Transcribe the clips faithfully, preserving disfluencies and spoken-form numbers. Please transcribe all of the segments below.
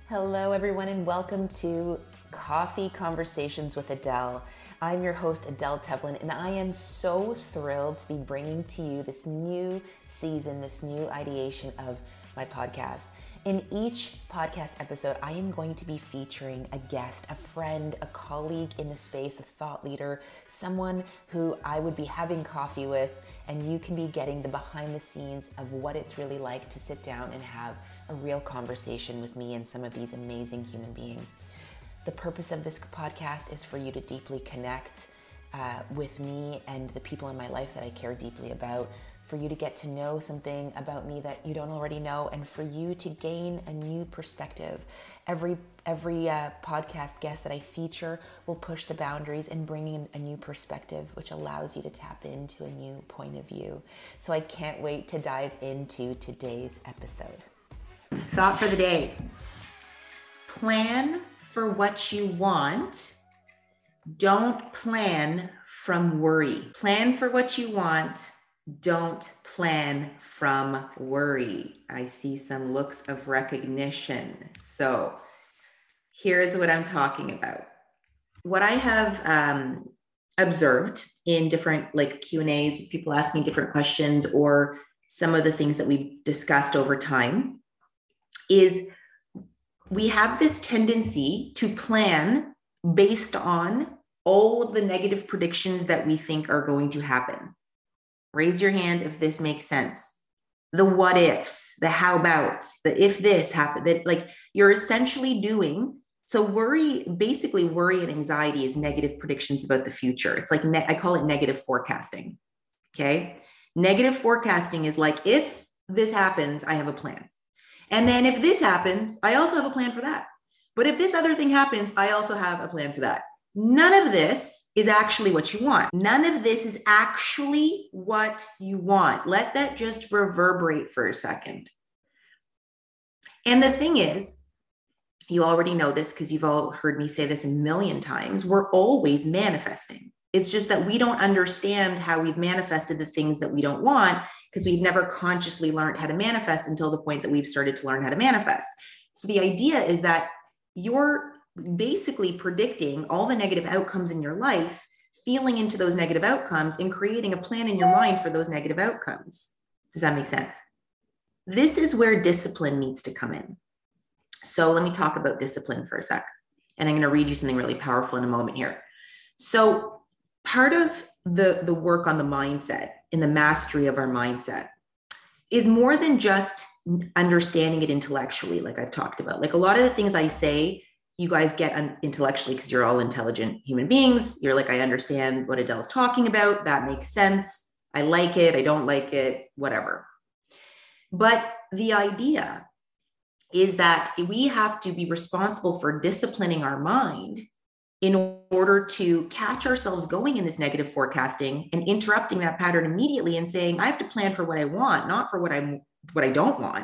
Hello, everyone, and welcome to Coffee Conversations with Adele. I'm your host, Adele Tevlin, and I am so thrilled to be bringing to you this new season, this new ideation of my podcast. In each podcast episode, I am going to be featuring a guest, a friend, a colleague in the space, a thought leader, someone who I would be having coffee with, and you can be getting the behind the scenes of what it's really like to sit down and have a real conversation with me and some of these amazing human beings. The purpose of this podcast is for you to deeply connect uh, with me and the people in my life that I care deeply about, for you to get to know something about me that you don't already know, and for you to gain a new perspective. Every every uh, podcast guest that I feature will push the boundaries and bring in a new perspective, which allows you to tap into a new point of view. So I can't wait to dive into today's episode. Thought for the day. Plan for what you want. Don't plan from worry. Plan for what you want. Don't plan from worry. I see some looks of recognition. So here's what I'm talking about. What I have um, observed in different like Q and A's, people asking different questions, or some of the things that we've discussed over time, is we have this tendency to plan based on all of the negative predictions that we think are going to happen. Raise your hand if this makes sense. The what ifs, the how abouts, the if this happened, that like you're essentially doing. So worry, basically worry and anxiety is negative predictions about the future. It's like, ne- I call it negative forecasting. Okay. Negative forecasting is like, if this happens, I have a plan. And then if this happens, I also have a plan for that. But if this other thing happens, I also have a plan for that. None of this is actually what you want. None of this is actually what you want. Let that just reverberate for a second. And the thing is, you already know this because you've all heard me say this a million times, we're always manifesting. It's just that we don't understand how we've manifested the things that we don't want because we've never consciously learned how to manifest until the point that we've started to learn how to manifest. So the idea is that you're basically predicting all the negative outcomes in your life, feeling into those negative outcomes, and creating a plan in your mind for those negative outcomes. Does that make sense? This is where discipline needs to come in. So let me talk about discipline for a sec. And I'm going to read you something really powerful in a moment here. So part of the, the work on the mindset, in the mastery of our mindset, is more than just understanding it intellectually, like I've talked about. Like a lot of the things I say, you guys get un- intellectually because you're all intelligent human beings. You're like, I understand what Adele's talking about. That makes sense. I like it. I don't like it, whatever. But the idea is that we have to be responsible for disciplining our mind in order to catch ourselves going in this negative forecasting and interrupting that pattern immediately and saying, I have to plan for what I want, not for what I'm, what I don't want.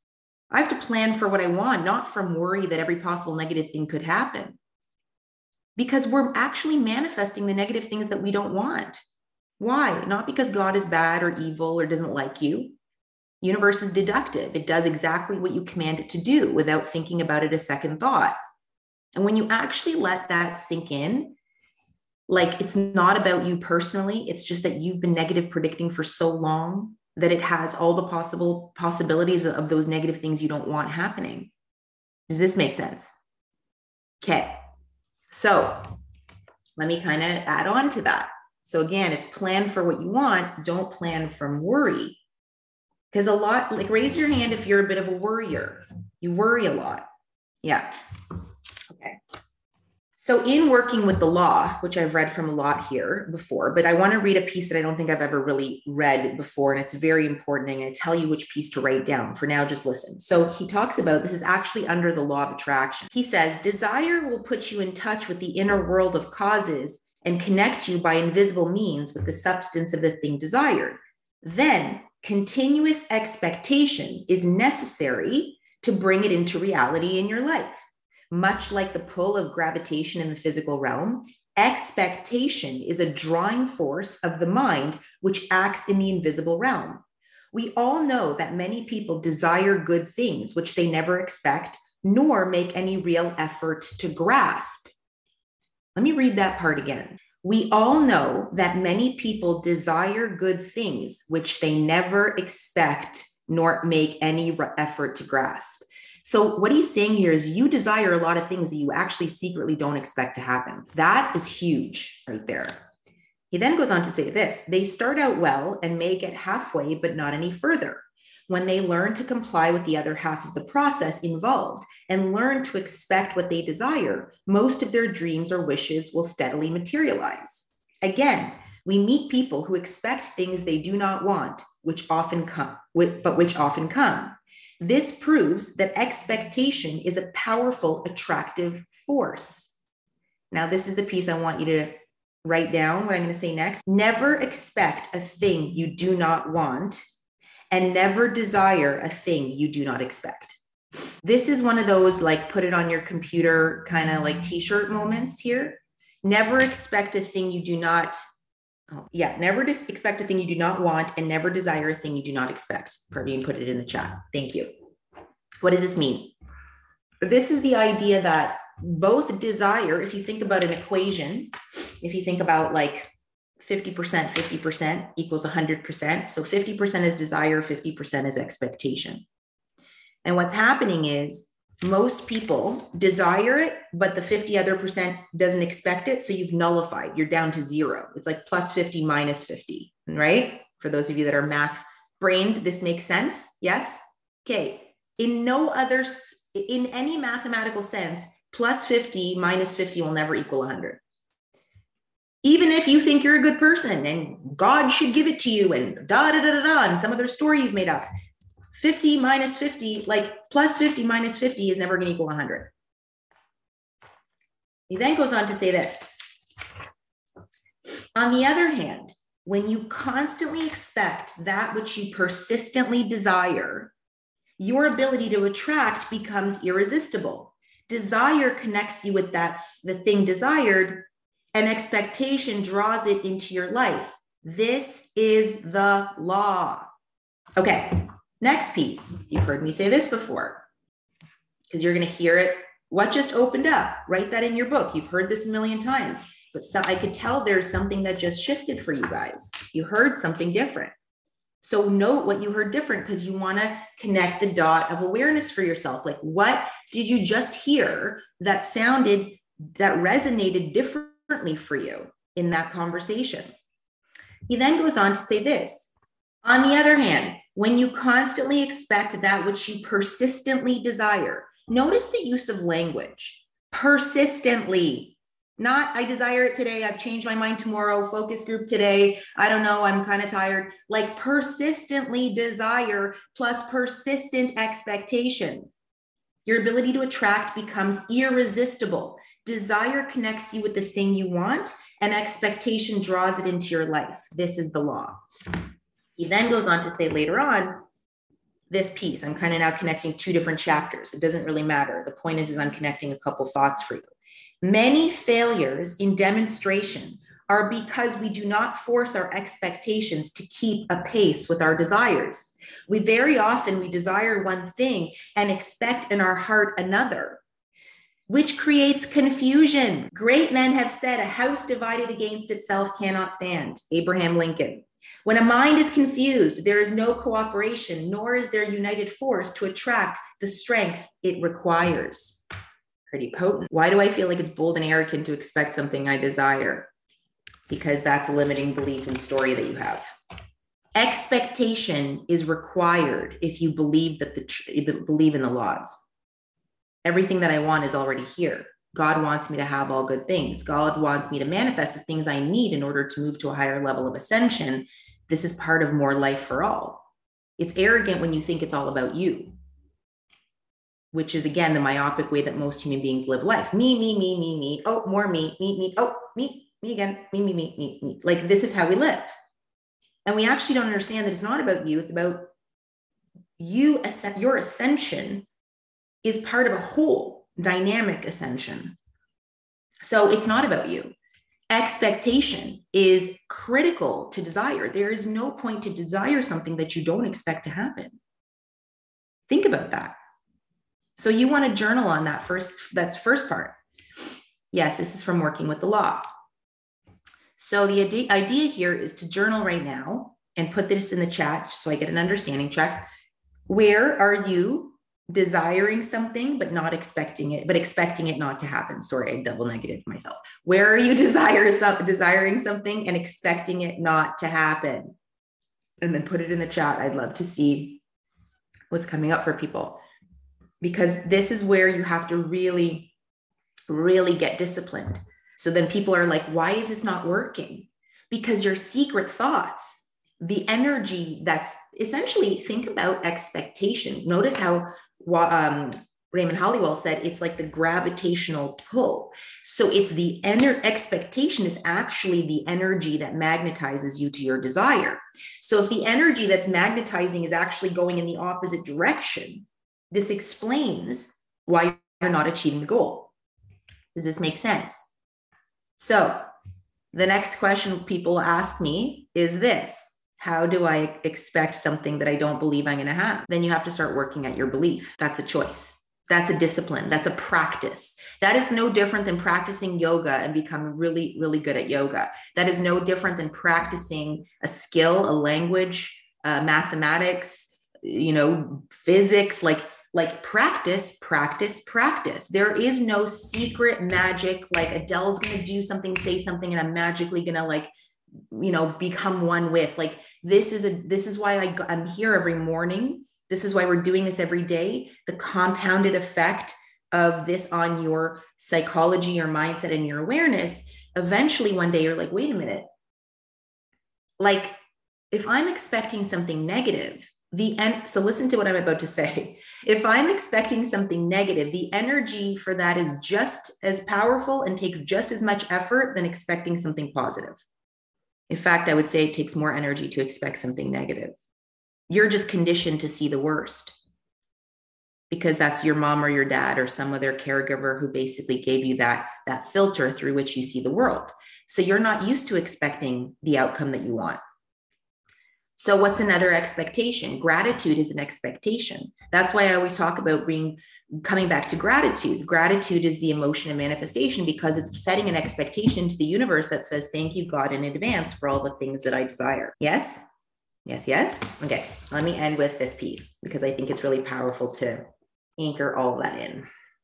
I have to plan for what I want, not from worry that every possible negative thing could happen. Because we're actually manifesting the negative things that we don't want. Why? Not because God is bad or evil or doesn't like you. Universe is deductive. It does exactly what you command it to do without thinking about it a second thought. And when you actually let that sink in, like it's not about you personally, it's just that you've been negative predicting for so long that it has all the possible possibilities of those negative things you don't want happening. Does this make sense? Okay. So let me kind of add on to that. So again, it's plan for what you want. Don't plan from worry. Because a lot, like raise your hand if you're a bit of a worrier. You worry a lot. Yeah. Okay. So in working with the law, which I've read from a lot here before, but I want to read a piece that I don't think I've ever really read before. And it's very important. I'm going to tell you which piece to write down. For now, just listen. So he talks about, this is actually under the law of attraction. He says, desire will put you in touch with the inner world of causes and connect you by invisible means with the substance of the thing desired. Then continuous expectation is necessary to bring it into reality in your life. Much like the pull of gravitation in the physical realm, expectation is a drawing force of the mind which acts in the invisible realm. We all know that many people desire good things which they never expect, nor make any real effort to grasp. Let me read that part again. We all know that many people desire good things, which they never expect nor make any effort to grasp. So what he's saying here is you desire a lot of things that you actually secretly don't expect to happen. That is huge right there. He then goes on to say this: they start out well and may get halfway, but not any further. When they learn to comply with the other half of the process involved and learn to expect what they desire, most of their dreams or wishes will steadily materialize. Again, we meet people who expect things they do not want, which often come, but which often come. This proves that expectation is a powerful, attractive force. Now, this is the piece I want you to write down, what I'm going to say next. Never expect a thing you do not want, and never desire a thing you do not expect. This is one of those like put it on your computer kind of like t-shirt moments here. Never expect a thing you do not, oh, yeah, never dis- expect a thing you do not want, and never desire a thing you do not expect. Praveen put it in the chat. Thank you. What does this mean? This is the idea that both desire, if you think about an equation, if you think about like fifty percent, fifty percent equals one hundred percent. So fifty percent is desire, fifty percent is expectation. And what's happening is most people desire it, but the fifty other percent doesn't expect it. So you've nullified, you're down to zero. It's like plus fifty minus fifty, right? For those of you that are math brained, this makes sense. Yes. Okay. In no other, in any mathematical sense, plus fifty minus fifty will never equal one hundred. Even if you think you're a good person and God should give it to you and da da da da da and some other story you've made up, fifty minus fifty, like plus fifty minus fifty is never going to equal one hundred. He then goes on to say this. On the other hand, when you constantly expect that which you persistently desire, your ability to attract becomes irresistible. Desire connects you with that, the thing desired, and expectation draws it into your life. This is the law. Okay, next piece. You've heard me say this before because you're going to hear it. What just opened up? Write that in your book. You've heard this a million times, but so I could tell there's something that just shifted for you guys. You heard something different. So note what you heard different because you want to connect the dot of awareness for yourself. Like, what did you just hear that sounded, that resonated different for you in that conversation? He then goes on to say this. On the other hand, when you constantly expect that which you persistently desire, notice the use of language. Persistently, not I desire it today, I've changed my mind tomorrow, focus group today, I don't know, I'm kind of tired. Like persistently desire plus persistent expectation. Your ability to attract becomes irresistible. Desire connects you with the thing you want, and expectation draws it into your life. This is the law. He then goes on to say later on, this piece, I'm kind of now connecting two different chapters. It doesn't really matter. The point is, is I'm connecting a couple thoughts for you. Many failures in demonstration are because we do not force our expectations to keep a pace with our desires. We very often, we desire one thing and expect in our heart another, which creates confusion. Great men have said, a house divided against itself cannot stand. Abraham Lincoln. When a mind is confused, there is no cooperation, nor is there united force to attract the strength it requires. Pretty potent. Why do I feel like it's bold and arrogant to expect something I desire? Because that's a limiting belief and story that you have. Expectation is required if you believe that the believe in the laws. Everything that I want is already here. God wants me to have all good things. God wants me to manifest the things I need in order to move to a higher level of ascension. This is part of more life for all. It's arrogant when you think it's all about you, which is, again, the myopic way that most human beings live life. Me, me, me, me, me. Oh, more me, me, me. Oh, me, me again. Me, me, me, me, me. Like, this is how we live. And we actually don't understand that it's not about you. It's about you. Your ascension is part of a whole dynamic ascension. So it's not about you. Expectation is critical to desire. There is no point to desire something that you don't expect to happen. Think about that. So you want to journal on that first, that's first part. Yes, this is from working with the law. So the idea here is to journal right now and put this in the chat so I get an understanding check. Where are you desiring something but not expecting it, but expecting it not to happen? Sorry, I double negative myself. Where are you desire, desiring something and expecting it not to happen? And then put it in the chat. I'd love to see what's coming up for people, because this is where you have to really, really get disciplined. So then people are like, why is this not working? Because your secret thoughts, the energy that's essentially, think about expectation. Notice how um, Raymond Hollywell said it's like the gravitational pull. So it's the ener- expectation is actually the energy that magnetizes you to your desire. So if the energy that's magnetizing is actually going in the opposite direction, this explains why you're not achieving the goal. Does this make sense? So the next question people ask me is this: how do I expect something that I don't believe I'm going to have? Then you have to start working at your belief. That's a choice. That's a discipline. That's a practice. That is no different than practicing yoga and becoming really, really good at yoga. That is no different than practicing a skill, a language, uh, mathematics, you know, physics, like Like practice, practice, practice. There is no secret magic, like Adele's going to do something, say something, and I'm magically going to like, you know, become one with. Like, this is a, this is why I, I'm here every morning. This is why we're doing this every day. The compounded effect of this on your psychology, your mindset, and your awareness. Eventually one day you're like, wait a minute. Like, if I'm expecting something negative, the end. So listen to what I'm about to say. If I'm expecting something negative, the energy for that is just as powerful and takes just as much effort than expecting something positive. In fact, I would say it takes more energy to expect something negative. You're just conditioned to see the worst because that's your mom or your dad or some other caregiver who basically gave you that, that filter through which you see the world. So you're not used to expecting the outcome that you want. So what's another expectation? Gratitude is an expectation. That's why I always talk about being, coming back to gratitude. Gratitude is the emotion of manifestation because it's setting an expectation to the universe that says, thank you, God, in advance for all the things that I desire. Yes? Yes, yes? Okay, let me end with this piece because I think it's really powerful to anchor all of that in.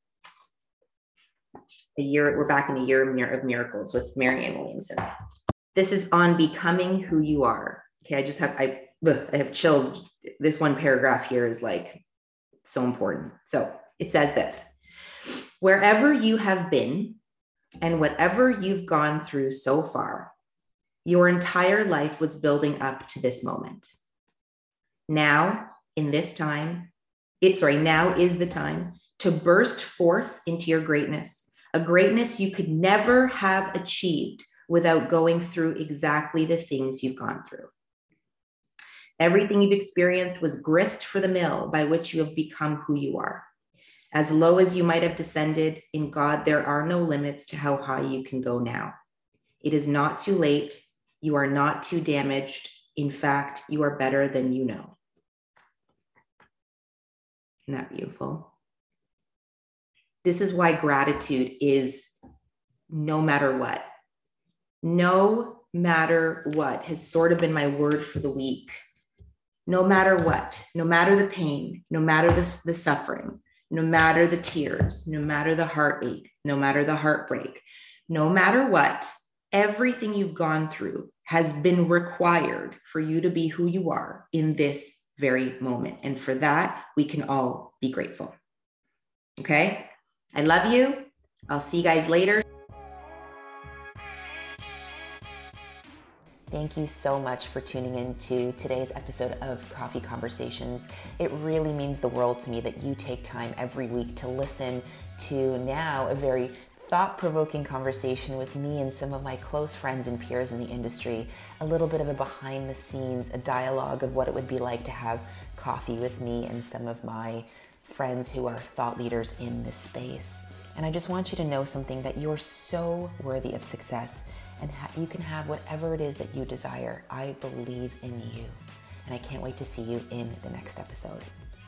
A year, we're back in a year of miracles with Marianne Williamson. This is on becoming who you are. Okay, I just have, I, I have chills. This one paragraph here is like so important. So it says this: wherever you have been and whatever you've gone through so far, your entire life was building up to this moment. Now, in this time, it, sorry, now is the time to burst forth into your greatness, a greatness you could never have achieved without going through exactly the things you've gone through. Everything you've experienced was grist for the mill by which you have become who you are. As low as you might have descended, in God, there are no limits to how high you can go now. It is not too late. You are not too damaged. In fact, you are better than you know. Isn't that beautiful? This is why gratitude is no matter what. No matter what has sort of been my word for the week. No matter what, no matter the pain, no matter the, the suffering, no matter the tears, no matter the heartache, no matter the heartbreak, no matter what, everything you've gone through has been required for you to be who you are in this very moment. And for that, we can all be grateful. Okay? I love you. I'll see you guys later. Thank you so much for tuning in to today's episode of Coffee Conversations. It really means the world to me that you take time every week to listen to now a very thought-provoking conversation with me and some of my close friends and peers in the industry, a little bit of a behind the scenes, a dialogue of what it would be like to have coffee with me and some of my friends who are thought leaders in this space. And I just want you to know something, that you're so worthy of success. And ha- you can have whatever it is that you desire. I believe in you. And I can't wait to see you in the next episode.